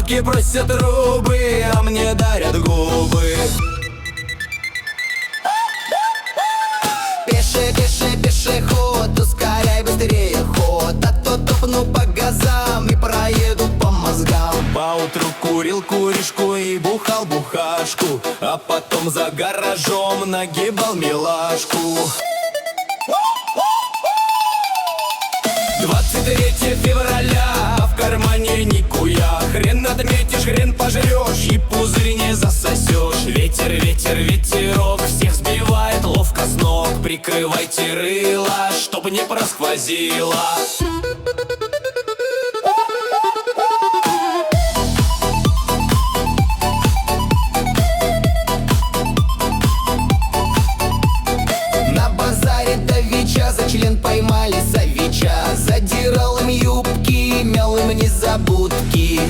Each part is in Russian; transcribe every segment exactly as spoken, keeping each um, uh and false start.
Бабки просят рубы, а мне дарят губы. Пеше, пеше, пешеход, ускоряй быстрее ход, а то топну по газам и проеду по мозгам. Поутру курил куришку и бухал бухашку, а потом за гаражом нагибал милашку. Двадцать третье февраля, а в кармане никуя. Хрен отметишь, хрен пожрешь и пузырь не засосешь. Ветер, ветер, ветерок всех сбивает ловко с ног. Прикрывайте рыло, чтоб не просквозило. На базаре давеча за член поймали савича. Задирал им юбки, мял им незабудки.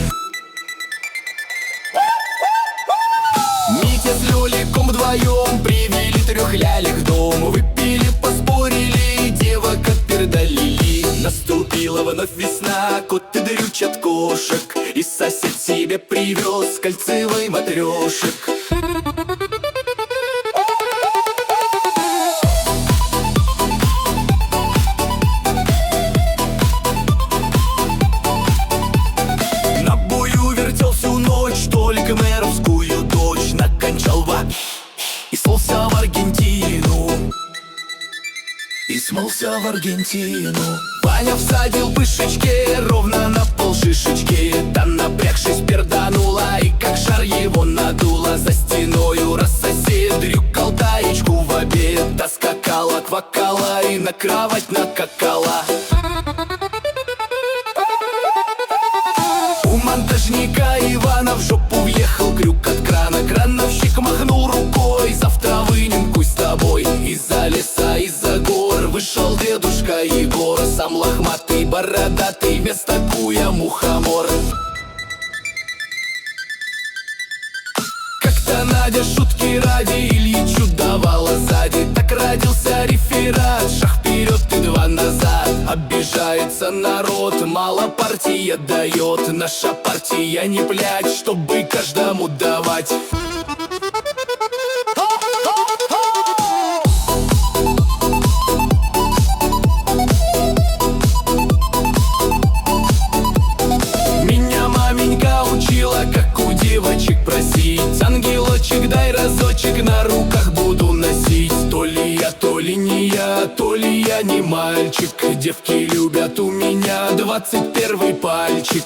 Митя с Лёликом вдвоем привели трёхлялек в дом. Выпили, поспорили, девок отпердолили. Наступила вновь весна, коты дрючат кошек, и сосед себе привез кольцевый матрёшек. Мэровскую дочь накончал в и смылся в Аргентину. И смылся в Аргентину. Ваня всадил пышечки ровно на пол шишечки. Та, напрягшись, перданула, и как шар его надуло. За стеною рассосед дрюкал таечку в обед. Та скакала, квакала и на кровать накакала. У монтажника Ивана в жопу въехал крюк от крана. Крановщик махнул рукой: завтра вынем-куй с тобой. Из-за леса, из-за гор вышел дедушка Егор. Сам лохматый, бородатый, вместо куя мухомор. Как-то Надя шутки ради Ильичу давала сзади. Так родился реферат: шаг вперед и два назад. Обижается народ, мало партия дает. Наша партия не блядь, чтобы каждому давать. Меня маменька учила, как у девочек просить: ангелочек, дай разочек, на руках буду носить. То ли я, то ли не я, то ли я не мальчик. Девки любят у меня двадцать первый пальчик.